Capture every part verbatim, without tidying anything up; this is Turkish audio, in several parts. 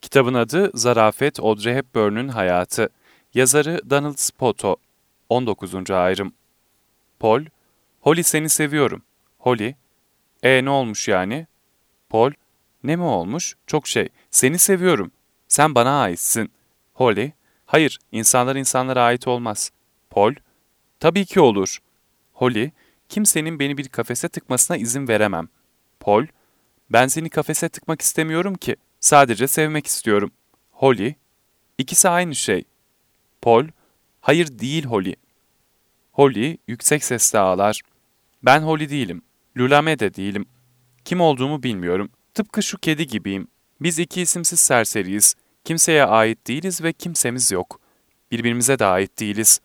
Kitabın adı Zarafet, Audrey Hepburn'un Hayatı. Yazarı Donald Spoto. on dokuzuncu ayrım. Paul, Holly seni seviyorum. Holly, e ne olmuş yani? Paul, ne mi olmuş? Çok şey, seni seviyorum. Sen bana aitsin. Holly, hayır, insanlar insanlara ait olmaz. Paul, tabii ki olur. Holly, kimsenin beni bir kafese tıkmasına izin veremem. Paul, ben seni kafese tıkmak istemiyorum ki. Sadece sevmek istiyorum. Holly, ikisi aynı şey. Paul, hayır değil Holly. Holly yüksek sesle ağlar. Ben Holly değilim. Lulame de değilim. Kim olduğumu bilmiyorum. Tıpkı şu kedi gibiyim. Biz iki isimsiz serseriyiz. Kimseye ait değiliz ve kimsemiz yok. Birbirimize de ait değiliz.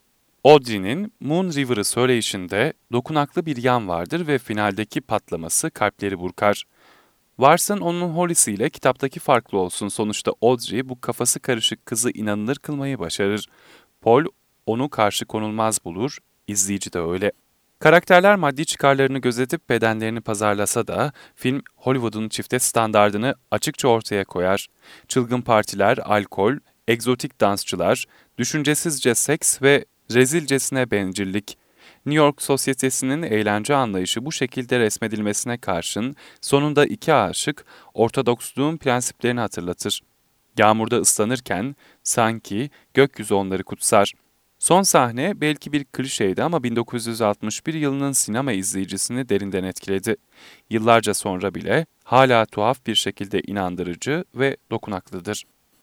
Audrey'nin Moon River'ı söyleyişinde dokunaklı bir yan vardır ve finaldeki patlaması kalpleri burkar. Varsın onun Holly'siyle kitaptaki farklı olsun. Sonuçta Audrey bu kafası karışık kızı inanılır kılmayı başarır. Paul onu karşı konulmaz bulur, izleyici de öyle. Karakterler maddi çıkarlarını gözetip bedenlerini pazarlasa da film Hollywood'un çifte standardını açıkça ortaya koyar. Çılgın partiler, alkol, egzotik dansçılar, düşüncesizce seks ve rezilcesine bencillik. New York sosyetesinin eğlence anlayışı bu şekilde resmedilmesine karşın sonunda iki aşık Ortodoksluğun prensiplerini hatırlatır. Yağmurda ıslanırken sanki gökyüzü onları kutsar. Son sahne belki bir klişeydi ama bin dokuz yüz altmış bir yılının sinema izleyicisini derinden etkiledi. Yıllarca sonra bile hala tuhaf bir şekilde inandırıcı ve dokunaklıdır.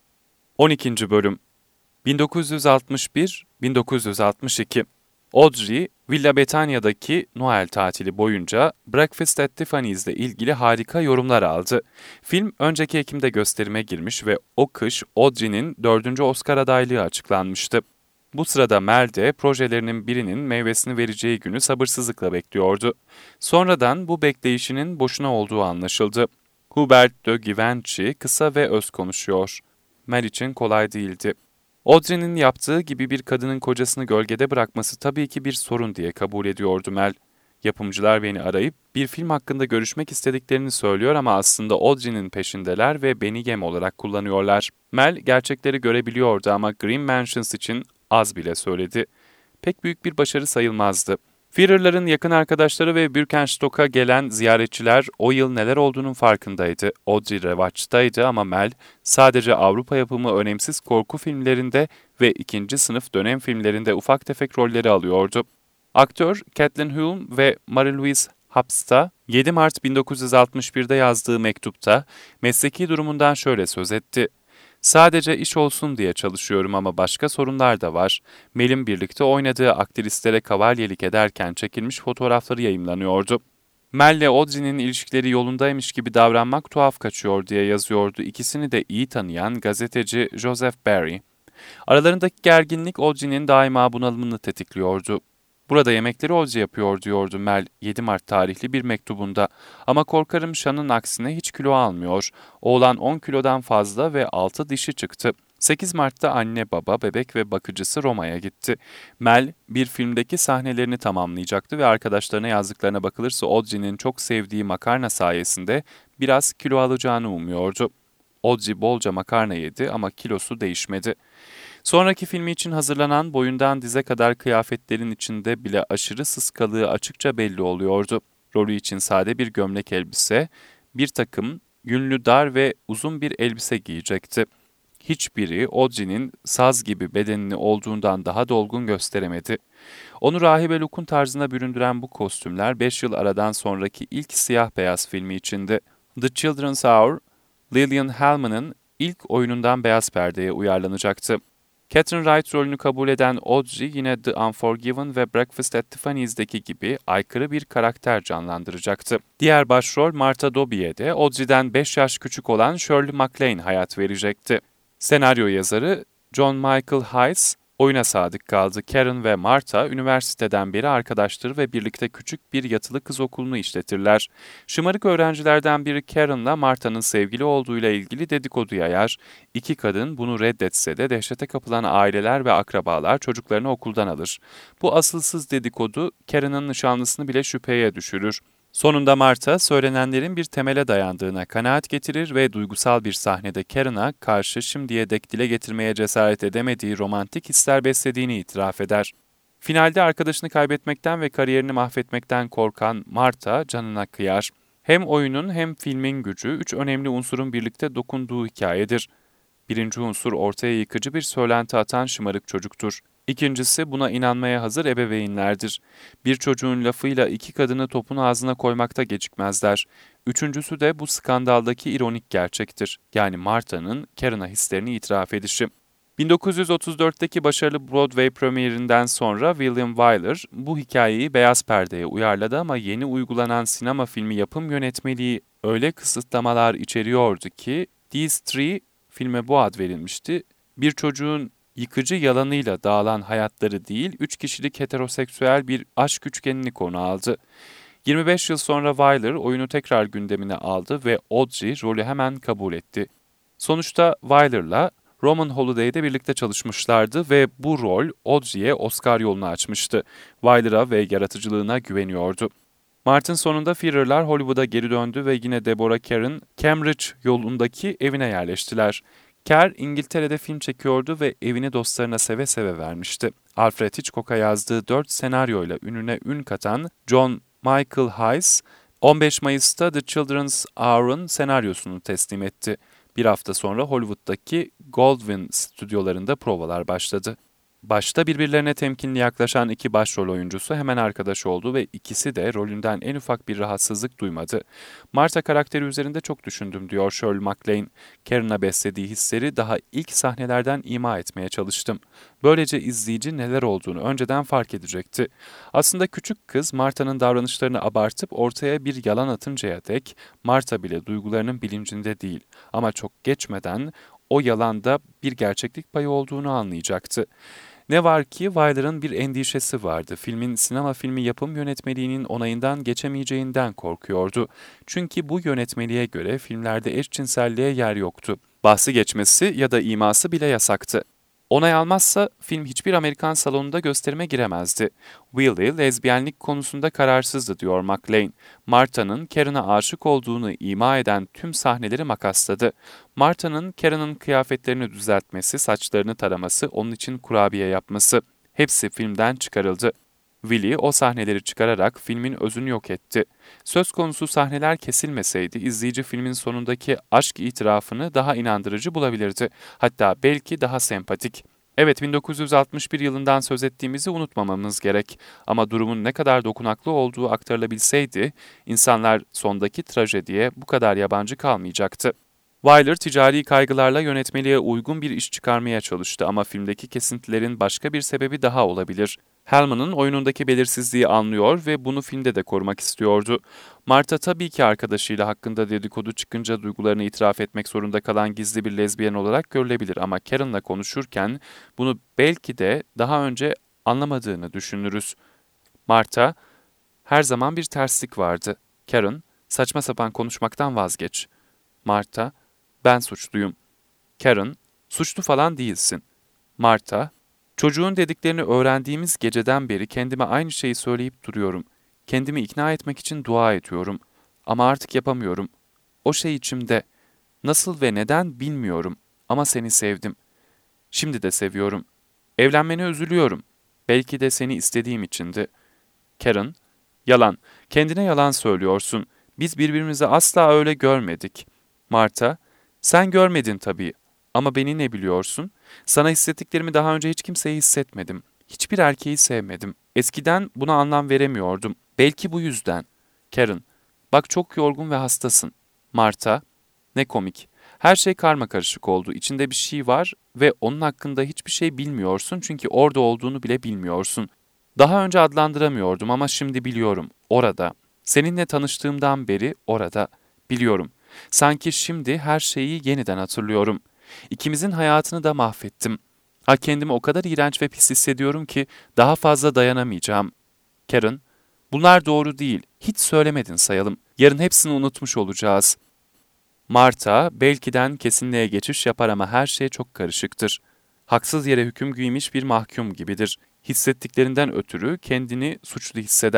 on ikinci bölüm bin dokuz yüz altmış bir - bin dokuz yüz altmış iki Audrey, Villa Bethania'daki Noel tatili boyunca Breakfast at Tiffany's'le ilgili harika yorumlar aldı. Film önceki Ekim'de gösterime girmiş ve o kış Audrey'nin dördüncü Oscar adaylığı açıklanmıştı. Bu sırada Mel de projelerinin birinin meyvesini vereceği günü sabırsızlıkla bekliyordu. Sonradan bu bekleyişinin boşuna olduğu anlaşıldı. Hubert de Givenchy kısa ve öz konuşuyor. Mel için kolay değildi. Audrey'nin yaptığı gibi bir kadının kocasını gölgede bırakması tabii ki bir sorun diye kabul ediyordu Mel. Yapımcılar beni arayıp bir film hakkında görüşmek istediklerini söylüyor ama aslında Audrey'nin peşindeler ve beni yem olarak kullanıyorlar. Mel gerçekleri görebiliyordu ama Green Mansions için az bile söyledi. Pek büyük bir başarı sayılmazdı. Führer'ların yakın arkadaşları ve Birkenstock'a gelen ziyaretçiler o yıl neler olduğunun farkındaydı. Audrey revaçtaydı ama Mel sadece Avrupa yapımı önemsiz korku filmlerinde ve ikinci sınıf dönem filmlerinde ufak tefek rolleri alıyordu. Aktör Kathleen Hulme ve Marie-Louise Haps'ta yedi Mart bin dokuz yüz altmış birde yazdığı mektupta mesleki durumundan şöyle söz etti. Sadece iş olsun diye çalışıyorum ama başka sorunlar da var. Mel'in birlikte oynadığı aktrislere kavalyelik ederken çekilmiş fotoğrafları yayımlanıyordu. Mel'le Audrey'nin ilişkileri yolundaymış gibi davranmak tuhaf kaçıyor diye yazıyordu ikisini de iyi tanıyan gazeteci Joseph Barry. Aralarındaki gerginlik Audrey'nin daima bunalımını tetikliyordu. Burada yemekleri Audrey yapıyor diyordu Mel yedi Mart tarihli bir mektubunda. Ama korkarım Sean'ın aksine hiç kilo almıyor. Oğlan on kilodan fazla ve altı dişi çıktı. sekiz Mart'ta anne, baba, bebek ve bakıcısı Roma'ya gitti. Mel bir filmdeki sahnelerini tamamlayacaktı ve arkadaşlarına yazdıklarına bakılırsa Audrey'nin çok sevdiği makarna sayesinde biraz kilo alacağını umuyordu. Audrey bolca makarna yedi ama kilosu değişmedi. Sonraki filmi için hazırlanan boyundan dize kadar kıyafetlerin içinde bile aşırı sıskalığı açıkça belli oluyordu. Rolü için sade bir gömlek elbise, bir takım yünlü dar ve uzun bir elbise giyecekti. Hiçbiri Audrey'nin saz gibi bedenini olduğundan daha dolgun gösteremedi. Onu rahibe Luke'un tarzına büründüren bu kostümler beş yıl aradan sonraki ilk siyah beyaz filmi içindi. The Children's Hour, Lillian Hellman'ın ilk oyunundan beyaz perdeye uyarlanacaktı. Catherine Wright rolünü kabul eden Audrey yine The Unforgiven ve Breakfast at Tiffany's'deki gibi aykırı bir karakter canlandıracaktı. Diğer başrol Martha Doby'ye de Audrey'den beş yaş küçük olan Shirley MacLaine hayat verecekti. Senaryo yazarı John Michael Hayes oyuna sadık kaldı. Karen ve Martha üniversiteden beri arkadaştır ve birlikte küçük bir yatılı kız okulunu işletirler. Şımarık öğrencilerden biri Karen'la Martha'nın sevgili olduğuyla ilgili dedikodu yayar. İki kadın bunu reddetse de dehşete kapılan aileler ve akrabalar çocuklarını okuldan alır. Bu asılsız dedikodu Karen'ın nişanlısını bile şüpheye düşürür. Sonunda Marta, söylenenlerin bir temele dayandığına kanaat getirir ve duygusal bir sahnede Karen'a karşı şimdiye dek dile getirmeye cesaret edemediği romantik hisler beslediğini itiraf eder. Finalde arkadaşını kaybetmekten ve kariyerini mahvetmekten korkan Marta canına kıyar. Hem oyunun hem filmin gücü üç önemli unsurun birlikte dokunduğu hikayedir. Birinci unsur ortaya yıkıcı bir söylenti atan şımarık çocuktur. İkincisi buna inanmaya hazır ebeveynlerdir. Bir çocuğun lafıyla iki kadını topun ağzına koymakta gecikmezler. Üçüncüsü de bu skandaldaki ironik gerçektir. Yani Marta'nın Karen'a hislerini itiraf edişi. bin dokuz yüz otuz dörtteki başarılı Broadway premierinden sonra William Wyler bu hikayeyi beyaz perdeye uyarladı ama yeni uygulanan sinema filmi yapım yönetmeliği öyle kısıtlamalar içeriyordu ki These Three filme bu ad verilmişti. Bir çocuğun yıkıcı yalanıyla dağılan hayatları değil, üç kişilik heteroseksüel bir aşk üçgenini konu aldı. yirmi beş yıl sonra Wyler oyunu tekrar gündemine aldı ve Audrey rolü hemen kabul etti. Sonuçta Wyler'la Roman Holiday'de birlikte çalışmışlardı ve bu rol Audrey'e Oscar yolunu açmıştı. Wyler'a ve yaratıcılığına güveniyordu. Mart'ın sonunda Führer'lar Hollywood'a geri döndü ve yine Deborah Kerr'ın Cambridge yolundaki evine yerleştiler. Kerr, İngiltere'de film çekiyordu ve evini dostlarına seve seve vermişti. Alfred Hitchcock'a yazdığı dört senaryoyla ününe ün katan John Michael Hayes, on beş Mayıs'ta The Children's Hour'ın senaryosunu teslim etti. Bir hafta sonra Hollywood'daki Goldwyn stüdyolarında provalar başladı. Başta birbirlerine temkinli yaklaşan iki başrol oyuncusu hemen arkadaş oldu ve ikisi de rolünden en ufak bir rahatsızlık duymadı. Marta karakteri üzerinde çok düşündüm diyor Shirley MacLaine. Karen'a beslediği hisleri daha ilk sahnelerden ima etmeye çalıştım. Böylece izleyici neler olduğunu önceden fark edecekti. Aslında küçük kız Marta'nın davranışlarını abartıp ortaya bir yalan atıncaya dek Marta bile duygularının bilincinde değil. Ama çok geçmeden o yalanda bir gerçeklik payı olduğunu anlayacaktı. Ne var ki Wyler'ın bir endişesi vardı. Filmin sinema filmi yapım yönetmeliğinin onayından geçemeyeceğinden korkuyordu. Çünkü bu yönetmeliğe göre filmlerde eşcinselliğe yer yoktu. Bahsi geçmesi ya da iması bile yasaktı. Onay almazsa film hiçbir Amerikan salonunda gösterime giremezdi. Willie, lezbiyenlik konusunda kararsızdı diyor MacLaine. Marta'nın Karen'a aşık olduğunu ima eden tüm sahneleri makasladı. Marta'nın Karen'ın kıyafetlerini düzeltmesi, saçlarını taraması, onun için kurabiye yapması. Hepsi filmden çıkarıldı. Willie o sahneleri çıkararak filmin özünü yok etti. Söz konusu sahneler kesilmeseydi izleyici filmin sonundaki aşk itirafını daha inandırıcı bulabilirdi. Hatta belki daha sempatik. Evet, bin dokuz yüz altmış bir yılından söz ettiğimizi unutmamamız gerek. Ama durumun ne kadar dokunaklı olduğu aktarılabilseydi, insanlar sondaki trajediye bu kadar yabancı kalmayacaktı. Wyler ticari kaygılarla yönetmeliğe uygun bir iş çıkarmaya çalıştı ama filmdeki kesintilerin başka bir sebebi daha olabilir. Hellman'ın oyunundaki belirsizliği anlıyor ve bunu filmde de korumak istiyordu. Marta tabii ki arkadaşıyla hakkında dedikodu çıkınca duygularını itiraf etmek zorunda kalan gizli bir lezbiyen olarak görülebilir ama Karen'la konuşurken bunu belki de daha önce anlamadığını düşünürüz. Marta, her zaman bir terslik vardı. Karen, saçma sapan konuşmaktan vazgeç. Marta, ben suçluyum. Karen, suçlu falan değilsin. Marta, çocuğun dediklerini öğrendiğimiz geceden beri kendime aynı şeyi söyleyip duruyorum. Kendimi ikna etmek için dua ediyorum. Ama artık yapamıyorum. O şey içimde. Nasıl ve neden bilmiyorum. Ama seni sevdim. Şimdi de seviyorum. Evlenmene üzülüyorum. Belki de seni istediğim içindi. Karen, yalan. Kendine yalan söylüyorsun. Biz birbirimizi asla öyle görmedik. Marta, sen görmedin tabii. Ama beni ne biliyorsun? Sana hissettiklerimi daha önce hiç kimseye hissetmedim. Hiçbir erkeği sevmedim. Eskiden buna anlam veremiyordum. Belki bu yüzden. Karen, bak çok yorgun ve hastasın. Marta, ne komik. Her şey karmakarışık oldu. İçinde bir şey var ve onun hakkında hiçbir şey bilmiyorsun çünkü orada olduğunu bile bilmiyorsun. Daha önce adlandıramıyordum ama şimdi biliyorum. Orada. Seninle tanıştığımdan beri orada. Biliyorum. Sanki şimdi her şeyi yeniden hatırlıyorum. İkimizin hayatını da mahvettim. Ha kendimi o kadar iğrenç ve pis hissediyorum ki daha fazla dayanamayacağım. Karen, bunlar doğru değil. Hiç söylemedin sayalım. Yarın hepsini unutmuş olacağız. Marta, belkiden kesinliğe geçiş yapar ama her şey çok karışıktır. Haksız yere hüküm giymiş bir mahkum gibidir. Hissettiklerinden ötürü kendini suçlu hisseder.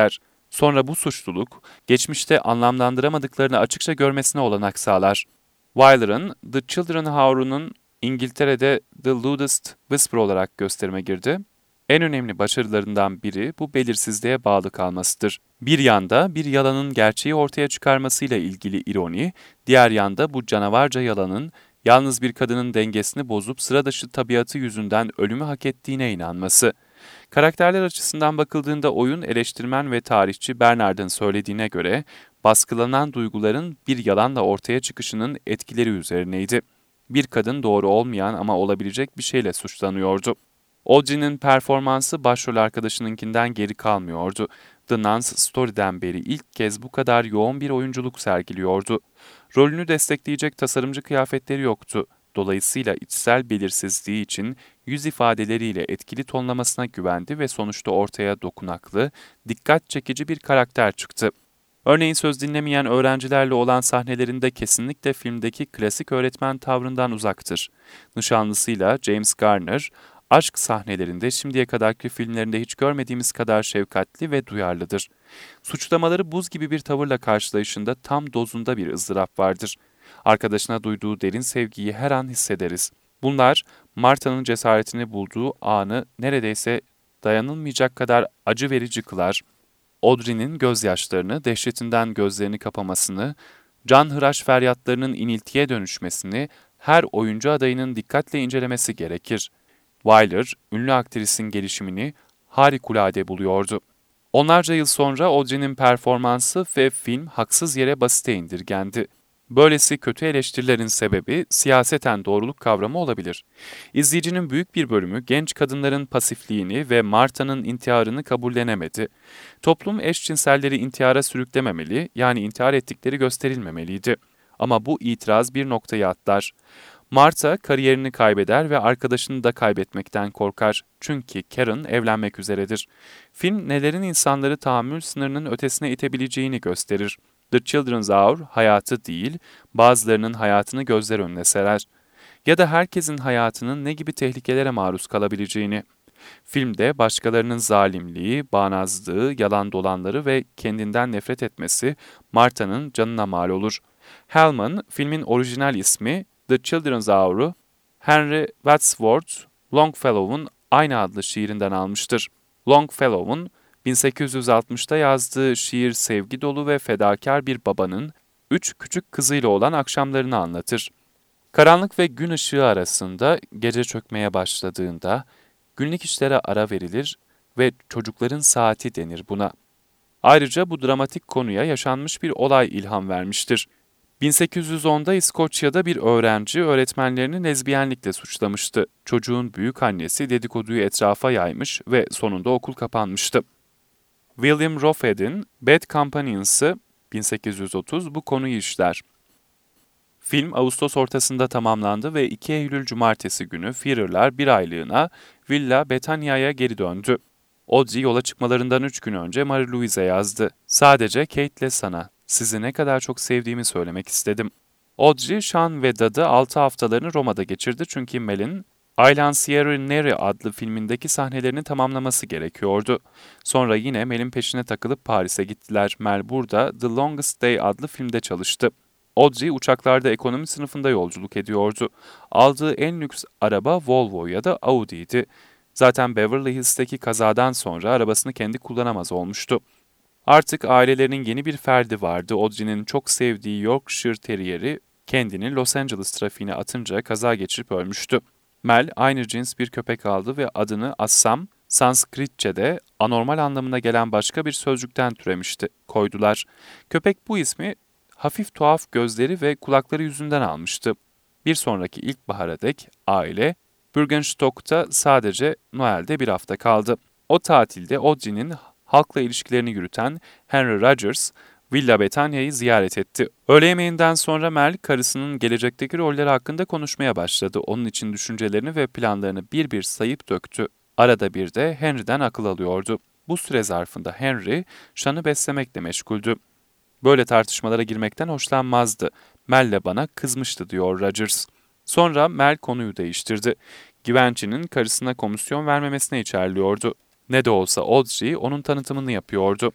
Sonra bu suçluluk, geçmişte anlamlandıramadıklarını açıkça görmesine olanak sağlar. Wyler'ın The Children Hour'unun İngiltere'de The Ludest Whisper olarak gösterime girdi. En önemli başarılarından biri bu belirsizliğe bağlı kalmasıdır. Bir yanda bir yalanın gerçeği ortaya çıkarmasıyla ilgili ironi, diğer yanda bu canavarca yalanın yalnız bir kadının dengesini bozup sıradışı tabiatı yüzünden ölümü hak ettiğine inanması. Karakterler açısından bakıldığında oyun eleştirmen ve tarihçi Bernard'ın söylediğine göre baskılanan duyguların bir yalanla ortaya çıkışının etkileri üzerineydi. Bir kadın doğru olmayan ama olabilecek bir şeyle suçlanıyordu. Audrey'nin performansı başrol arkadaşınınkinden geri kalmıyordu. The Nuns Story'den beri ilk kez bu kadar yoğun bir oyunculuk sergiliyordu. Rolünü destekleyecek tasarımcı kıyafetleri yoktu. Dolayısıyla içsel belirsizliği için yüz ifadeleriyle etkili tonlamasına güvendi ve sonuçta ortaya dokunaklı, dikkat çekici bir karakter çıktı. Örneğin söz dinlemeyen öğrencilerle olan sahnelerinde kesinlikle filmdeki klasik öğretmen tavrından uzaktır. Nişanlısıyla James Garner, aşk sahnelerinde şimdiye kadarki filmlerinde hiç görmediğimiz kadar şefkatli ve duyarlıdır. Suçlamaları buz gibi bir tavırla karşılayışında tam dozunda bir ızdırap vardır. Arkadaşına duyduğu derin sevgiyi her an hissederiz. Bunlar, Marta'nın cesaretini bulduğu anı neredeyse dayanılmayacak kadar acı verici kılar. Audrey'nin gözyaşlarını, dehşetinden gözlerini kapamasını, canhıraş feryatlarının iniltiye dönüşmesini her oyuncu adayının dikkatle incelemesi gerekir. Wyler, ünlü aktrisin gelişimini harikulade buluyordu. Onlarca yıl sonra Audrey'nin performansı ve film haksız yere basite indirgendi. Böylesi kötü eleştirilerin sebebi siyaseten doğruluk kavramı olabilir. İzleyicinin büyük bir bölümü genç kadınların pasifliğini ve Marta'nın intiharını kabullenemedi. Toplum eşcinselleri intihara sürüklememeli, yani intihar ettikleri gösterilmemeliydi. Ama bu itiraz bir noktayı atlar. Marta kariyerini kaybeder ve arkadaşını da kaybetmekten korkar. Çünkü Karen evlenmek üzeredir. Film nelerin insanları tahammül sınırının ötesine itebileceğini gösterir. The Children's Hour hayatı değil, bazılarının hayatını gözler önüne serer. Ya da herkesin hayatının ne gibi tehlikelere maruz kalabileceğini. Filmde başkalarının zalimliği, bağnazlığı, yalan dolanları ve kendinden nefret etmesi Marta'nın canına mal olur. Hellman, filmin orijinal ismi The Children's Hour'u Henry Wadsworth Longfellow'un aynı adlı şiirinden almıştır. Longfellow'un bin sekiz yüz altmışta yazdığı şiir sevgi dolu ve fedakar bir babanın üç küçük kızıyla olan akşamlarını anlatır. Karanlık ve gün ışığı arasında gece çökmeye başladığında günlük işlere ara verilir ve çocukların saati denir buna. Ayrıca bu dramatik konuya yaşanmış bir olay ilham vermiştir. bin sekiz yüz onda İskoçya'da bir öğrenci öğretmenlerini lezbiyenlikle suçlamıştı. Çocuğun büyük annesi dedikoduyu etrafa yaymış ve sonunda okul kapanmıştı. William Rofed'in Bad Companions'ı bin sekiz yüz otuz bu konuyu işler. Film Ağustos ortasında tamamlandı ve iki Eylül Cumartesi günü Führer'lar bir aylığına Villa Bethania'ya geri döndü. Audrey yola çıkmalarından üç gün önce Marie-Louise'e yazdı. Sadece Kate'le sana, sizi ne kadar çok sevdiğimi söylemek istedim. Audrey, Sean ve Dad'ı altı haftalarını Roma'da geçirdi çünkü Mel'in I Lancieri Neri adlı filmindeki sahnelerini tamamlaması gerekiyordu. Sonra yine Mel'in peşine takılıp Paris'e gittiler. Mel burada The Longest Day adlı filmde çalıştı. Audrey uçaklarda ekonomi sınıfında yolculuk ediyordu. Aldığı en lüks araba Volvo ya da Audi'ydi. Zaten Beverly Hills'teki kazadan sonra arabasını kendi kullanamaz olmuştu. Artık ailelerinin yeni bir ferdi vardı. Audrey'nin çok sevdiği Yorkshire Terrier'i kendini Los Angeles trafiğine atınca kaza geçirip ölmüştü. Mel aynı cins bir köpek aldı ve adını Assam, Sanskritçe'de anormal anlamına gelen başka bir sözcükten türemişti, koydular. Köpek bu ismi hafif tuhaf gözleri ve kulakları yüzünden almıştı. Bir sonraki ilkbahara dek aile Bürgenstock'ta sadece Noel'de bir hafta kaldı. O tatilde Audrey'nin halkla ilişkilerini yürüten Henry Rogers, Villa Bethania'yı ziyaret etti. Öğle yemeğinden sonra Mel, karısının gelecekteki rolleri hakkında konuşmaya başladı. Onun için düşüncelerini ve planlarını bir bir sayıp döktü. Arada bir de Henry'den akıl alıyordu. Bu süre zarfında Henry, Sean'ı beslemekle meşguldü. Böyle tartışmalara girmekten hoşlanmazdı. Mel'le bana kızmıştı diyor Rogers. Sonra Mel konuyu değiştirdi. Givenchy'nin karısına komisyon vermemesine içerliyordu. Ne de olsa Audrey onun tanıtımını yapıyordu.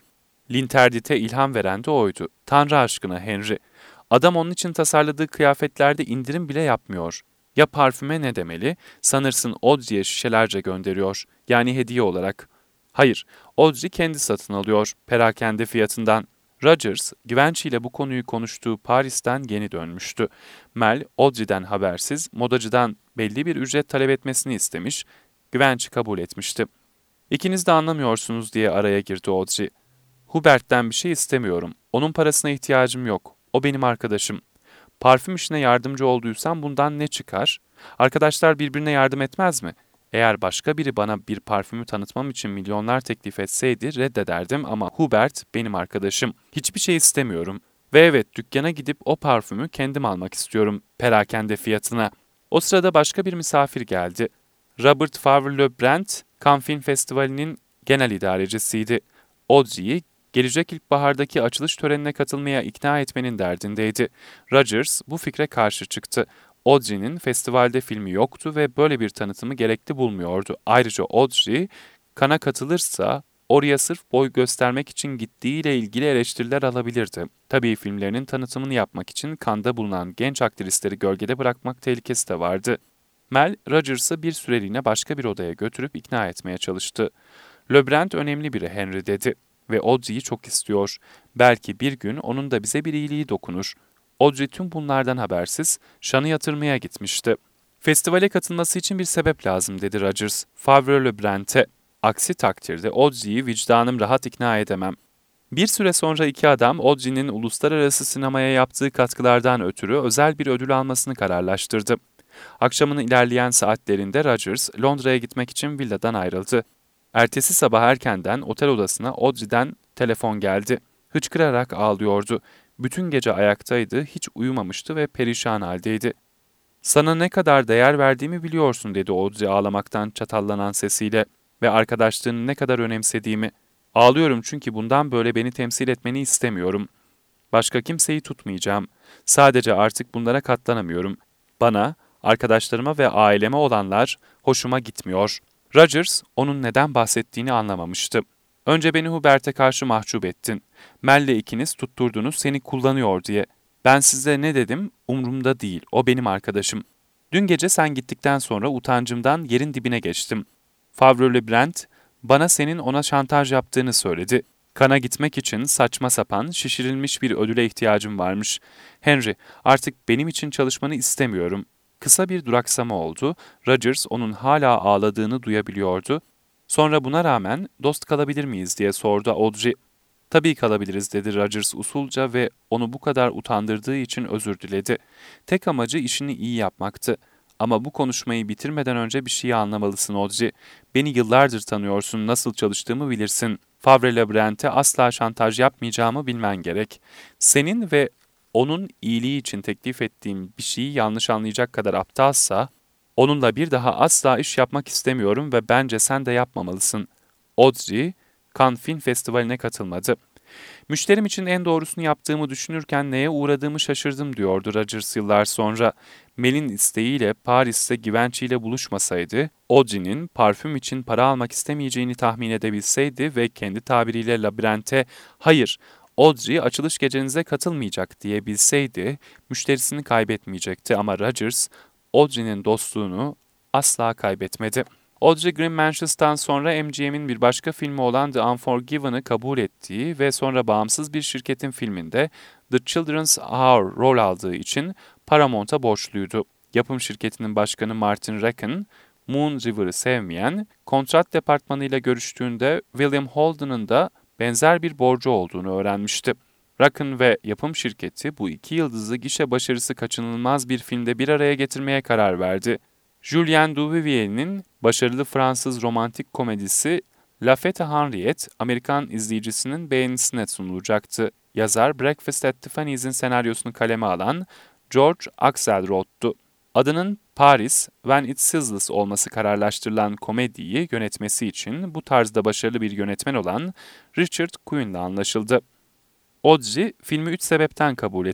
Linterdit'e ilham veren de oydu. Tanrı aşkına Henry. Adam onun için tasarladığı kıyafetlerde indirim bile yapmıyor. Ya parfüme ne demeli? Sanırsın Audrey'e şişelerce gönderiyor. Yani hediye olarak. Hayır, Audrey kendi satın alıyor, perakende fiyatından. Rogers, Givenchy ile bu konuyu konuştuğu Paris'ten yeni dönmüştü. Mel, Audrey'den habersiz, modacıdan belli bir ücret talep etmesini istemiş, Givenchy kabul etmişti. İkiniz de anlamıyorsunuz diye araya girdi Audrey. Hubert'ten bir şey istemiyorum. Onun parasına ihtiyacım yok. O benim arkadaşım. Parfüm işine yardımcı olduysam bundan ne çıkar? Arkadaşlar birbirine yardım etmez mi? Eğer başka biri bana bir parfümü tanıtmam için milyonlar teklif etseydi reddederdim ama Hubert benim arkadaşım. Hiçbir şey istemiyorum. Ve evet, dükkana gidip o parfümü kendim almak istiyorum perakende fiyatına. O sırada başka bir misafir geldi. Robert Favre-Lebrun, Cannes Film Festivali'nin genel idarecisiydi. Audrey'i gelecek ilkbahardaki açılış törenine katılmaya ikna etmenin derdindeydi. Rogers bu fikre karşı çıktı. Audrey'nin festivalde filmi yoktu ve böyle bir tanıtımı gerekli bulmuyordu. Ayrıca Audrey, Cannes'a katılırsa oraya sırf boy göstermek için gittiğiyle ilgili eleştiriler alabilirdi. Tabii filmlerinin tanıtımını yapmak için Cannes'da bulunan genç aktrisleri gölgede bırakmak tehlikesi de vardı. Mel, Rogers'ı bir süreliğine başka bir odaya götürüp ikna etmeye çalıştı. Lebrun önemli biri Henry dedi ve Audrey'i çok istiyor. Belki bir gün onun da bize bir iyiliği dokunur. Audrey tüm bunlardan habersiz Cannes'ı yatırmaya gitmişti. Festivale katılması için bir sebep lazım dedi Rogers, Favre-Lebrun'e. Aksi takdirde Audrey'i vicdanım rahat ikna edemem. Bir süre sonra iki adam Audrey'nin uluslararası sinemaya yaptığı katkılardan ötürü özel bir ödül almasını kararlaştırdı. Akşamın ilerleyen saatlerinde Rogers, Londra'ya gitmek için villadan ayrıldı. Ertesi sabah erkenden otel odasına Audrey'den telefon geldi. Hıçkırarak ağlıyordu. Bütün gece ayaktaydı, hiç uyumamıştı ve perişan haldeydi. "Sana ne kadar değer verdiğimi biliyorsun," dedi Audrey ağlamaktan çatallanan sesiyle ve arkadaşlığını ne kadar önemsediğimi. "Ağlıyorum çünkü bundan böyle beni temsil etmeni istemiyorum. Başka kimseyi tutmayacağım. Sadece artık bunlara katlanamıyorum. Bana, arkadaşlarıma ve aileme olanlar hoşuma gitmiyor." Rogers, onun neden bahsettiğini anlamamıştı. "Önce beni Hubert'e karşı mahcup ettin. Mel'le ikiniz tutturdunuz seni kullanıyor diye. Ben size ne dedim? Umrumda değil, o benim arkadaşım. Dün gece sen gittikten sonra utancımdan yerin dibine geçtim. Favre-Lebrun, bana senin ona şantaj yaptığını söyledi. Kana gitmek için saçma sapan, şişirilmiş bir ödüle ihtiyacım varmış. Henry, artık benim için çalışmanı istemiyorum." Kısa bir duraksama oldu. Rogers onun hala ağladığını duyabiliyordu. Sonra buna rağmen dost kalabilir miyiz diye sordu Audrey. "Tabii kalabiliriz," dedi Rogers usulca ve onu bu kadar utandırdığı için özür diledi. Tek amacı işini iyi yapmaktı. "Ama bu konuşmayı bitirmeden önce bir şeyi anlamalısın Audrey. Beni yıllardır tanıyorsun, nasıl çalıştığımı bilirsin. Favre-Lebrun'e asla şantaj yapmayacağımı bilmen gerek. Senin ve onun iyiliği için teklif ettiğim bir şeyi yanlış anlayacak kadar aptalsa, onunla bir daha asla iş yapmak istemiyorum ve bence sen de yapmamalısın." Audrey, Cannes Film Festivali'ne katılmadı. "Müşterim için en doğrusunu yaptığımı düşünürken neye uğradığımı şaşırdım," diyordu Rogers yıllar sonra. Mel'in isteğiyle Paris'te Givenchy ile buluşmasaydı, Audrey'nin parfüm için para almak istemeyeceğini tahmin edebilseydi ve kendi tabiriyle labirente "hayır, Audrey açılış gecenize katılmayacak," diyebilseydi, müşterisini kaybetmeyecekti ama Rogers, Audrey'nin dostluğunu asla kaybetmedi. Audrey Green Manches'tan sonra M G M'in bir başka filmi olan The Unforgiven'ı kabul ettiği ve sonra bağımsız bir şirketin filminde The Children's Hour rol aldığı için Paramount'a borçluydu. Yapım şirketinin başkanı Martin Racken, Moon River'ı sevmeyen, kontrat departmanıyla görüştüğünde William Holden'ın da benzer bir borcu olduğunu öğrenmişti. Racken ve yapım şirketi bu iki yıldızlı gişe başarısı kaçınılmaz bir filmde bir araya getirmeye karar verdi. Julien Duvivier'in başarılı Fransız romantik komedisi La Fête Henriette, Amerikan izleyicisinin beğenisine sunulacaktı. Yazar Breakfast at Tiffany's'in senaryosunu kaleme alan George Axelrod'tu. Adının Paris, When It Sizzles olması kararlaştırılan komediyi yönetmesi için bu tarzda başarılı bir yönetmen olan Richard Quinn ile anlaşıldı. Audrey, filmi üç sebepten kabul etti.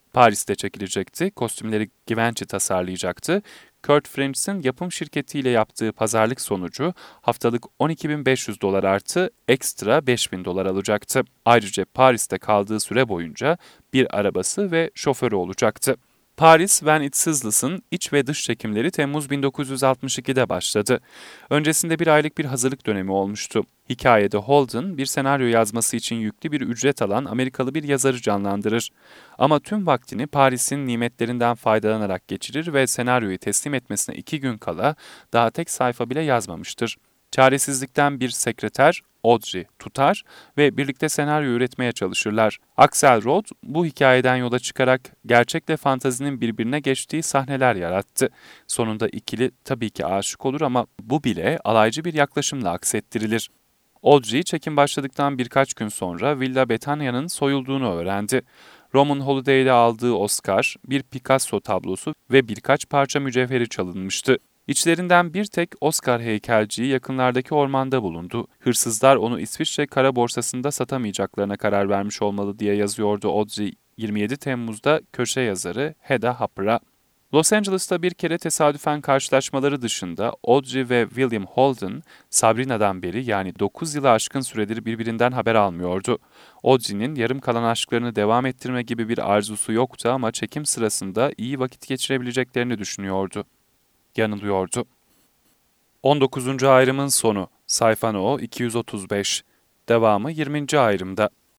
Paris'te çekilecekti. Kostümleri Givenchy tasarlayacaktı. Kurt Frantz'in yapım şirketiyle yaptığı pazarlık sonucu haftalık on iki bin beş yüz dolar artı ekstra beş bin dolar alacaktı. Ayrıca Paris'te kaldığı süre boyunca bir arabası ve şoförü olacaktı. Paris When It Sizzles'ın iç ve dış çekimleri Temmuz bin dokuz yüz altmış ikide başladı. Öncesinde bir aylık bir hazırlık dönemi olmuştu. Hikayede Holden, bir senaryo yazması için yüklü bir ücret alan Amerikalı bir yazarı canlandırır. Ama tüm vaktini Paris'in nimetlerinden faydalanarak geçirir ve senaryoyu teslim etmesine iki gün kala daha tek sayfa bile yazmamıştır. Çaresizlikten bir sekreter, Audrey, tutar ve birlikte senaryo üretmeye çalışırlar. Axelrod bu hikayeden yola çıkarak gerçekle fantazinin birbirine geçtiği sahneler yarattı. Sonunda ikili tabii ki aşık olur ama bu bile alaycı bir yaklaşımla aksettirilir. Audrey çekim başladıktan birkaç gün sonra Villa Betania'nın soyulduğunu öğrendi. Roman Holiday'de aldığı Oscar, bir Picasso tablosu ve birkaç parça mücevheri çalınmıştı. İçlerinden bir tek Oscar heykelciği yakınlardaki ormanda bulundu. Hırsızlar onu İsviçre kara borsasında satamayacaklarına karar vermiş olmalı diye yazıyordu Audrey yirmi yedi Temmuz'da köşe yazarı Hedda Hopper'a. Los Angeles'ta bir kere tesadüfen karşılaşmaları dışında Audrey ve William Holden, Sabrina'dan beri yani dokuz yılı aşkın süredir birbirinden haber almıyordu. Audrey'nin yarım kalan aşklarını devam ettirme gibi bir arzusu yoktu ama çekim sırasında iyi vakit geçirebileceklerini düşünüyordu. Yanılıyordu. on dokuzuncu ayrımın sonu. Sayfa No. iki yüz otuz beş. Devamı yirminci ayrımda.